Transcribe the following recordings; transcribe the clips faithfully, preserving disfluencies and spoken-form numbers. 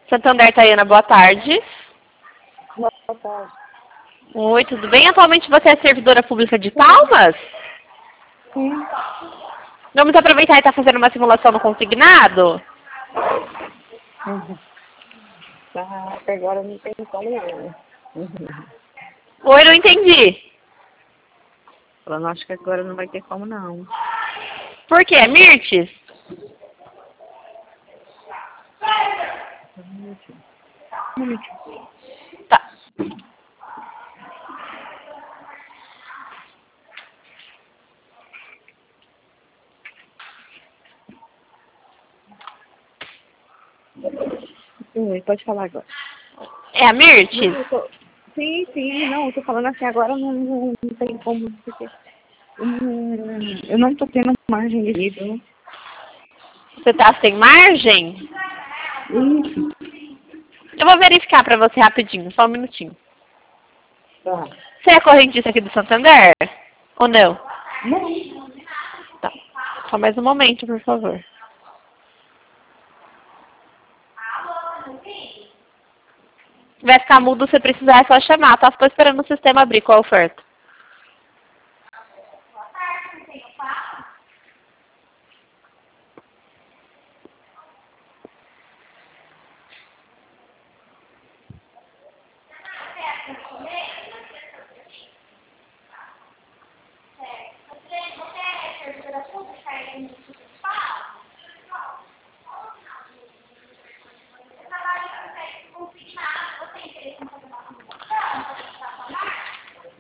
Santander, Tayana, boa tarde. Boa tarde. Oi, tudo bem? Atualmente você é servidora pública de Palmas? Sim. Vamos aproveitar e estar fazendo uma simulação no consignado? Uhum. Ah, até agora não tem como não. Uhum. Oi, não entendi. Falando, acho que agora não vai ter como não. Por quê? Mirtes? Um minutinho. Um minutinho. Tá. Sim, pode falar agora. É a Mirtes? Não, eu tô... Sim, sim, não, eu tô falando assim, agora não, não, não tem como, porque eu não, eu não tô tendo margem de livro. Você tá sem margem? Isso. Eu vou verificar pra você rapidinho, só um minutinho. Tá. Você é correntista aqui do Santander? Ou não? Não. Tá. Só mais um momento, por favor. Vai ficar mudo, se precisar é só chamar, tá? Estou esperando o sistema abrir com a oferta.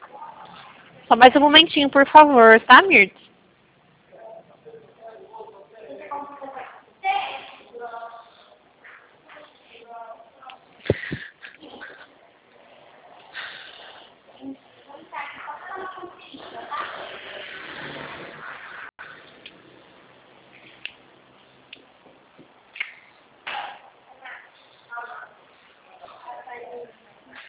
Só mais um momentinho, por favor, tá, Mirtes?